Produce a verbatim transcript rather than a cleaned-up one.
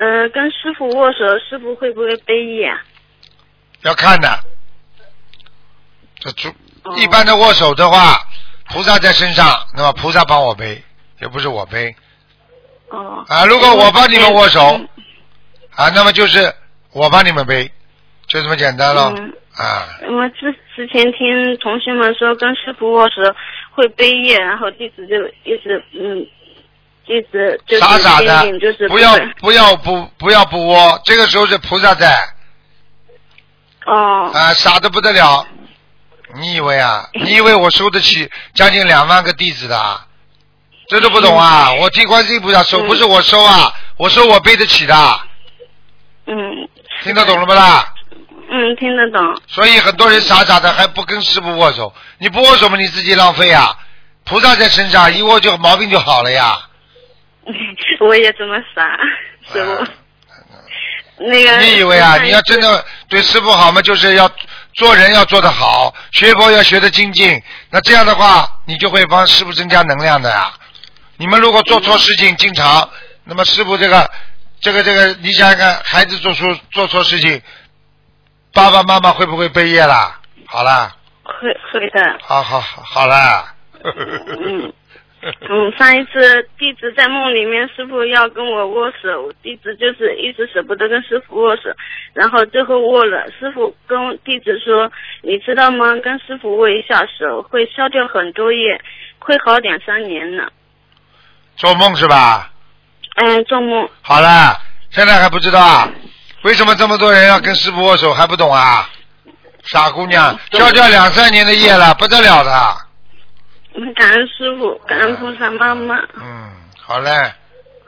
呃，跟师傅握手，师傅会不会背业啊？ 要看的。这主一般的握手的话，菩萨在身上，那么菩萨帮我背，也不是我背。 哦。 啊，如果我帮你们握手，嗯、啊，那么就是我帮你们背，就这么简单了。嗯、啊。 我之之前听同学们说，跟师傅握手会背业，然后弟子就一直嗯。一直就是傻傻的， 就是不要不要不不要不窝，这个时候是菩萨在。 哦。 啊，傻的不得了！你以为啊？你以为我收得起将近两万个弟子的？这都不懂啊！嗯、我替观世音菩萨收，嗯、不是我收啊，我收我背得起的。 嗯。 听得懂了不啦？ 嗯，听得懂。 所以很多人傻傻的还不跟师父握手，你不握手嘛，你自己浪费啊！菩萨在身上，一握就毛病就好了呀。 我也这么傻，师傅。啊、那个。 你以为啊？你要真的对师傅好嘛，就是要做人要做得好，学佛要学得精进。那这样的话，你就会帮师傅增加能量的呀。你们如果做错事情，经常，那么师傅这个、这个、这个，你想想看，孩子做出做错事情，爸爸妈妈会不会背业啦？好啦。 会会的。 好好好，好啦。 嗯。嗯，上一次弟子在梦里面，师傅要跟我握手，弟子就是一直舍不得跟师傅握手，然后最后握了。师傅跟弟子说：“你知道吗？跟师傅握一下手，会消掉很多业，会好两三年呢。” 做梦是吧？ 嗯，做梦。 好了，现在还不知道啊？为什么这么多人要跟师傅握手还不懂啊？傻姑娘，消掉两三年的业了，不得了的。 感恩师傅，感恩菩萨妈妈。 嗯，好嘞。